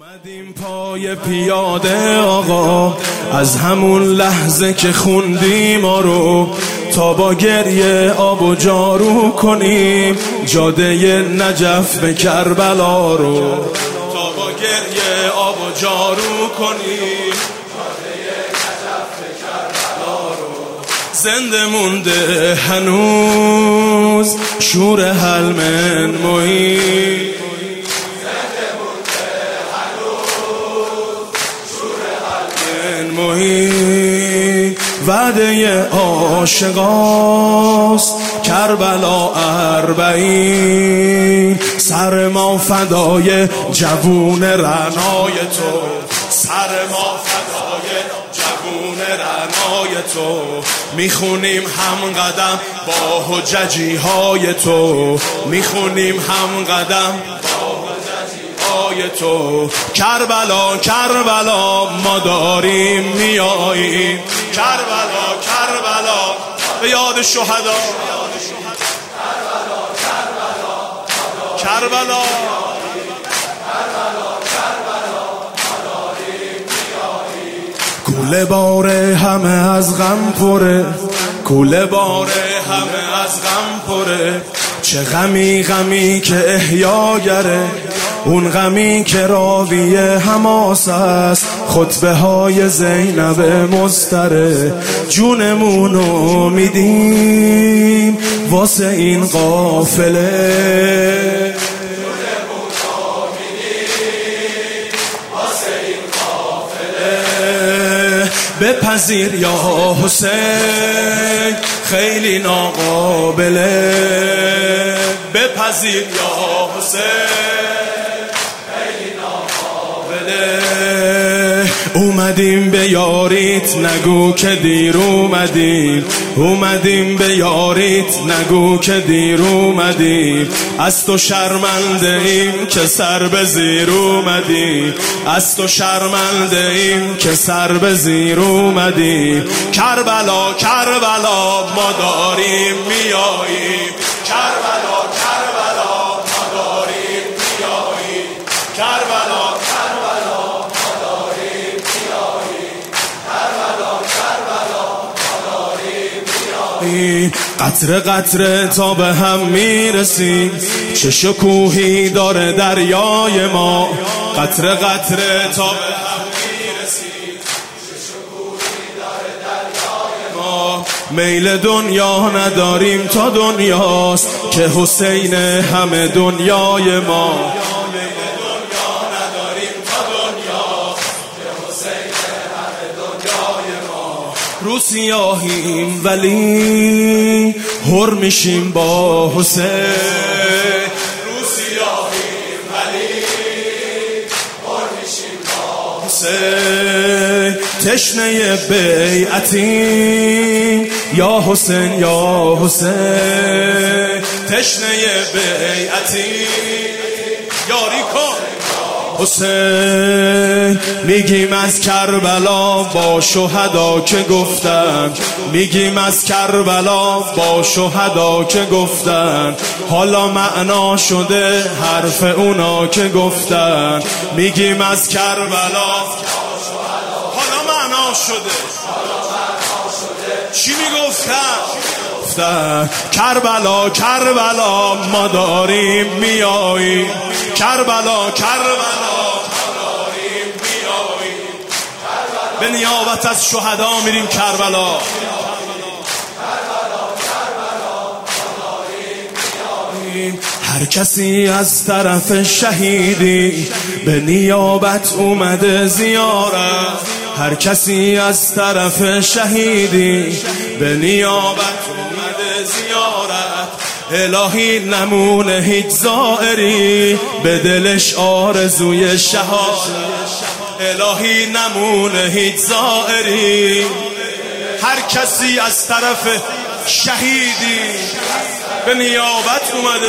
اومدیم پای پیاده آقا، از همون لحظه که خوندی ما رو، تا با گریه آب و جارو کنیم جاده نجف به کربلا رو، تا با گریه آب و جارو کنیم جاده نجف به کربلا رو. زنده مونده هنوز شور حلم محیط، وعده عاشقاست کربلا 40، سر ما فدای جوون رعنای تو، سر ما فدای جوون رعنای تو. میخونیم هم قدم با حججی های تو، میخونیم هم قدم تو. کربلا کربلا ما داریم میاییم، کربلا کربلا به یاد شهدا، کربلا کوله باره همه از غم پره، کوله باره همه از غم پره. چه غمی غمی که احیاگره، اون غمی که راوی حماس است، خطبه های زینب مضطره. جونمونو میدیم واسه این قافله، بپذیر یا حسین خیلی ناقابله، بپذیر یا حسین خیلی ناقابله. اومدیم به یاریت نگو که دیر اومدیم، اومدیم به یاریت نگو که دیر اومدیم. از تو شرمنده ایم که سر به زیر اومدیم، از تو شرمنده ایم که سر به زیر اومدیم. کربلا کربلا ما داریم میاییم، کربلا کربلا ما داریم میاییم، کربلا کربلا ما داریم میاییم، کربلا کربلا ما داریم میاییم. قطره قطره تا به هم میرسیم، چه شکوهی داره دریای ما. قطره قطره تا به هم میرسیم، چه شکوهی داره دریای ما. میل دنیا نداریم تا دنیاست، که حسین همه دنیای ما. رو سیاهیم ولی هر میشیم با حسین، رو سیاهیم ولی هر میشیم با حسین. تشنه بیعتیم یا حسین یا حسین، تشنه بیعتیم یاری کن حسین. میگیم از کربلا با شهدا که گفتن، میگیم از کربلا با شهدا که گفتن. حالا معنا شده حرف اونا که گفتن، میگیم از کربلا حالا معنا شده. چی میگفتن؟ کربلا کربلا ما داریم میاییم، کربلا کربلا به نیابت از شهدا میریم کربلا. هر کسی از طرف شهیدی به نیابت اومده زیارت، هر کسی از طرف شهیدی به نیابت اومده زیارت. الهی نمونه هیچ زائری به دلش آرزوی شهادت، الهی نمونه هیچ زائری. هر کسی از طرف شهیدی به نیابت اومده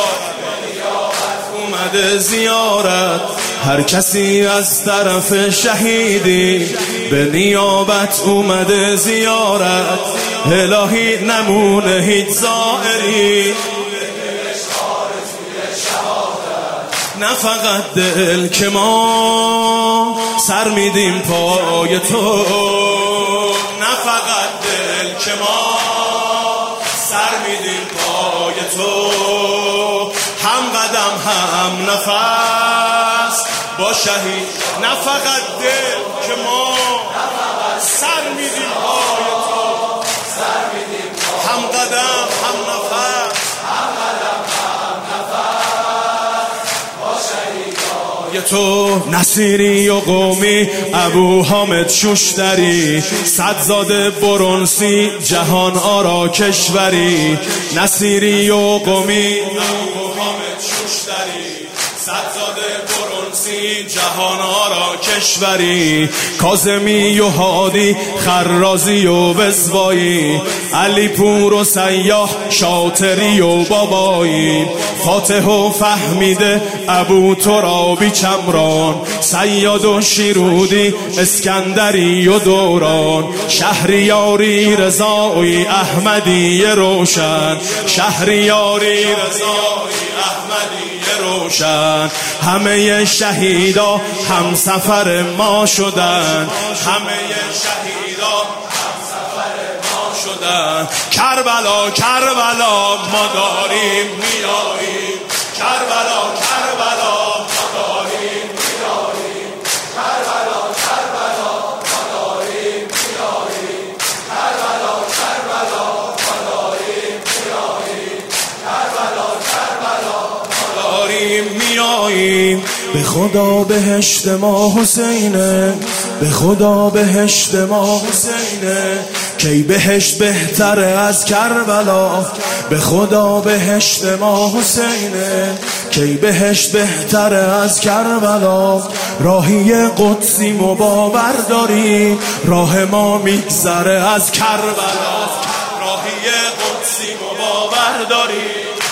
زیارت، هر کسی از طرف شهیدی به نیابت اومده زیارت. الهی نمونه هیچ زائری نه فقط دل که ما سر میدیم پای تو، نه فقط دل که ما سر میدیم پای تو، هم قدم هم نفس با شهید. نه فقط دل که ما سر میدیم پای تو، هم قدم هم نفس با شهیدای تو. نصیری و قومی ابو حامد شوشتری، صدزاده برونسی جهان آرا کشوری. نصیری و قومی ابو حامد شوشتری، صدزاده برونسی جهان آرا کشوری. کاظمی و هادی خرازی و وزوایی، علی پور و سیاح شاطری و بابایی. فاتح و فهمیده ابو ترابی چمران، سیاد و شیرودی اسکندری و دوران. شهریاری رضایی احمدی روشن، شهریاری رضایی احمدی روشن. همه شهیدا هم سفر ما شدن، همه شهیدا هم سفر ما شدن. کربلا کربلا ما داریم میاییم، کربلا کربلا ما داریم میاییم، کربلا کربلا ما داریم میاییم، کربلا کربلا ما داریم میاییم، کربلا کربلا ما داریم میاییم. به خدا بهشت ما حسینه، به خدا بهشت ما حسینه، کی بهشت بهتره از کربلا. به خدا بهشت ما حسینه، کی بهشت بهتره از کربلا. راهی قدسی مباور داری، راه ما میگذره از کربلا. راهی قدسی مباور داری،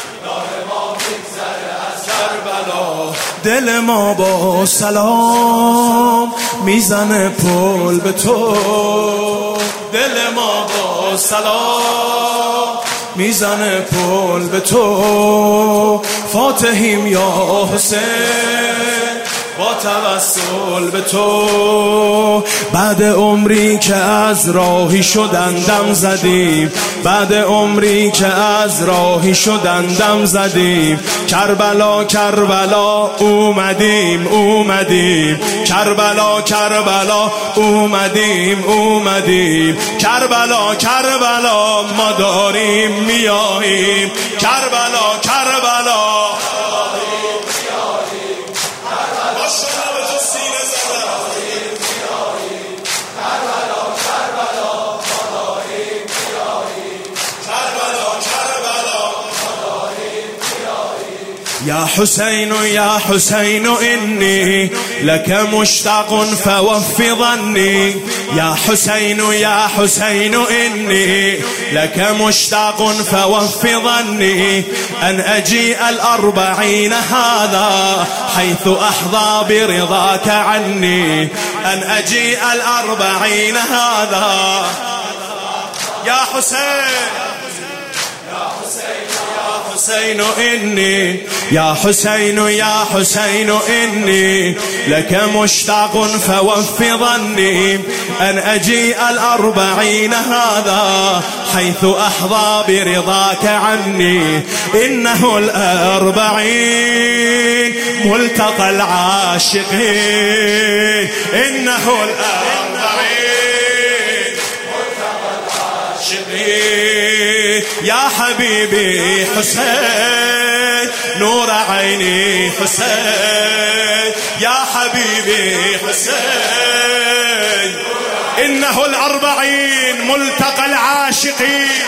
دل ما با سلام میزنه پل به تو، دل ما با سلام میزنه پل به تو. فاتحیم یا حسین با توسل به تو. بعد عمری که از راهی شدن دم زدیم، بعد عمری که از راهی شدن دم زدیم. کربلا کربلا اومدیم اومدیم، کربلا کربلا اومدیم اومدیم، کربلا کربلا ما داریم میاییم، کربلا کربلا يا حسين يا حسين إني لك مشتاق فوف ظني، يا حسين يا حسين إني لك مشتاق فوف ظني. أن أجيء الأربعين هذا حيث أحظى برضاك عني، أن أجيء الأربعين هذا. يا حسين حسين إني يا حسين يا حسين إني لك مشتاق فوف ظني. أن أجيء الأربعين هذا حيث أحظى برضاك عني. إنه الأربعين ملتقى العاشقين، إنه الأربعين ملتقى العاشقين. يا حبيبي حسين نور عيني حسين، يا حبيبي حسين. إنه الأربعين ملتقى العاشقين،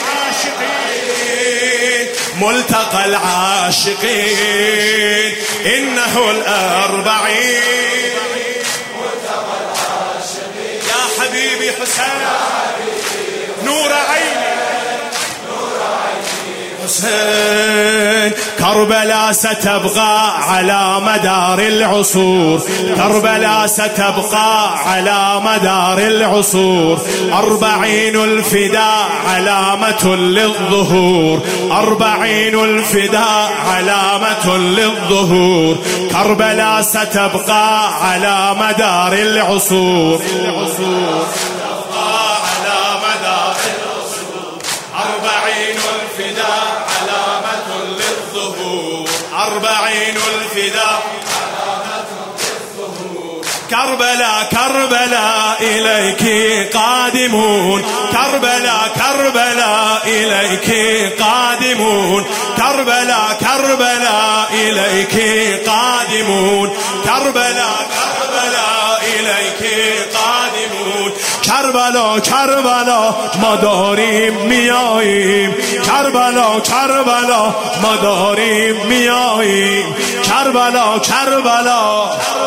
ملتقى العاشقين. إنه الأربعين ملتقى العاشقين. يا حبيبي حسين نور عيني الحسين. كربلاء ستبقى على مدار العصور، كربلاء ستبقى على مدار العصور. 40 الفداء علامة للظهور، 40 الفداء علامة للظهور. كربلاء ستبقى على مدار العصور، ستبقى على مدار العصور. 40 الفداء علامة للظهور، 40 الفداء علامة للظهور. كربلاء كربلاء إليك قادمون، كربلاء كربلاء إليك قادمون. كربلاء كربلاء إليك قادمون، كربلاء كربلاء إليك قادمون. کربلا کربلا ما داریم میاییم، کربلا کربلا ما داریم میاییم. کربلا کربلا